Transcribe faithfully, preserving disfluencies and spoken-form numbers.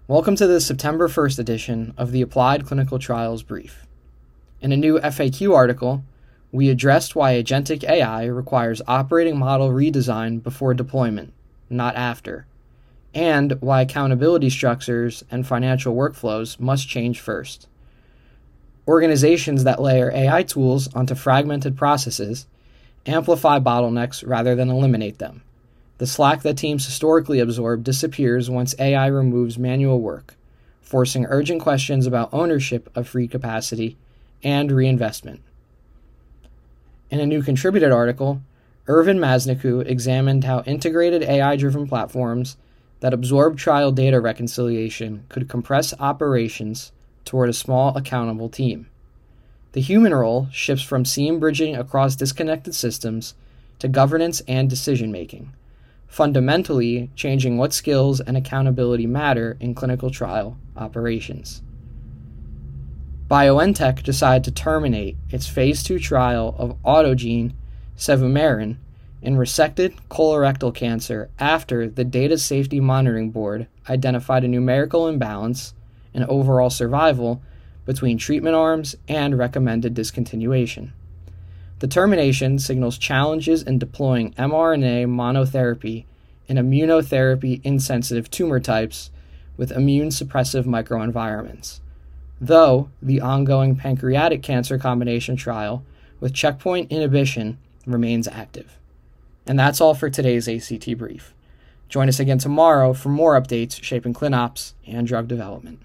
Welcome to the September first edition of the Applied Clinical Trials Brief. In a new F A Q article, we addressed why agentic A I requires operating model redesign before deployment, not after, and why accountability structures and financial workflows must change first. Organizations that layer A I tools onto fragmented processes amplify bottlenecks rather than eliminate them. The slack that teams historically absorb disappears once A I removes manual work, forcing urgent questions about ownership of free capacity and reinvestment. In a new contributed article, Ervin Masniku examined how integrated A I-driven platforms that absorb trial data reconciliation could compress operations toward a small, accountable team. The human role shifts from seam bridging across disconnected systems to governance and decision-making, fundamentally changing what skills and accountability matter in clinical trial operations. BioNTech decided to terminate its phase two trial of autogene cevumeran in resected colorectal cancer after the Data Safety Monitoring Board identified a numerical imbalance in overall survival between treatment arms and recommended discontinuation. The termination signals challenges in deploying mRNA monotherapy in immunotherapy-insensitive tumor types with immune-suppressive microenvironments, though the ongoing pancreatic cancer combination trial with checkpoint inhibition remains active. And that's all for today's A C T Brief. Join us again tomorrow for more updates shaping ClinOps and drug development.